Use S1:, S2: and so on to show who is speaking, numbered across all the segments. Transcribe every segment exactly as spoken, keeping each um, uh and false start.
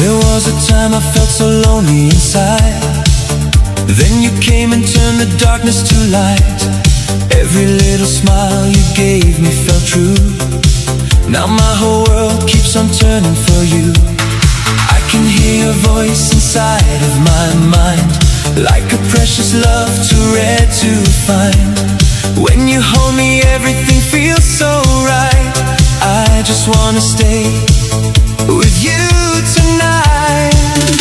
S1: There was a time I felt so lonely inside. Then you came and turned the darkness to light. Every little smile you gave me felt true. Now my whole world keeps on turning for you. I can hear your voice inside of my mind, like a precious love too rare to find. When you hold me, everything feels so right. I just wanna stay with you tonight.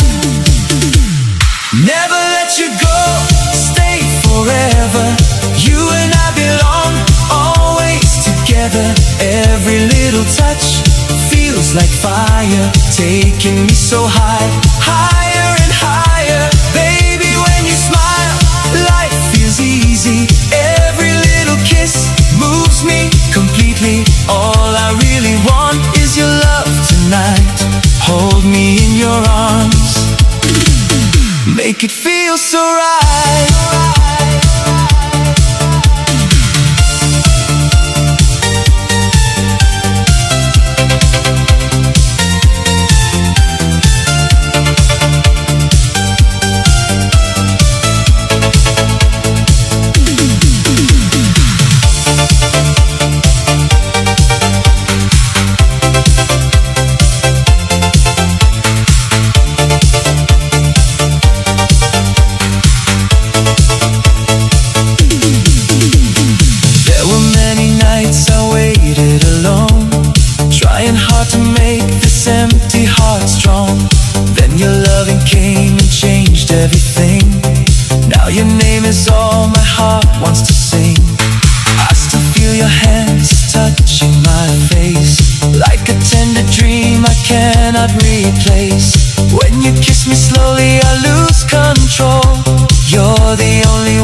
S1: Never let you go, stay forever. You and I belong, always together. Every little touch feels like fire, taking me so high, higher and higher. Baby, when you smile, life feels easy. Every little kiss moves me completely. All I really want is your love tonight. Hold me in your arms, make it feel so right. To make this empty heart strong. Then your loving came and changed everything. Now your name is all my heart wants to sing. I still feel your hands touching my face, like a tender dream I cannot replace. When you kiss me slowly, I lose control. You're the only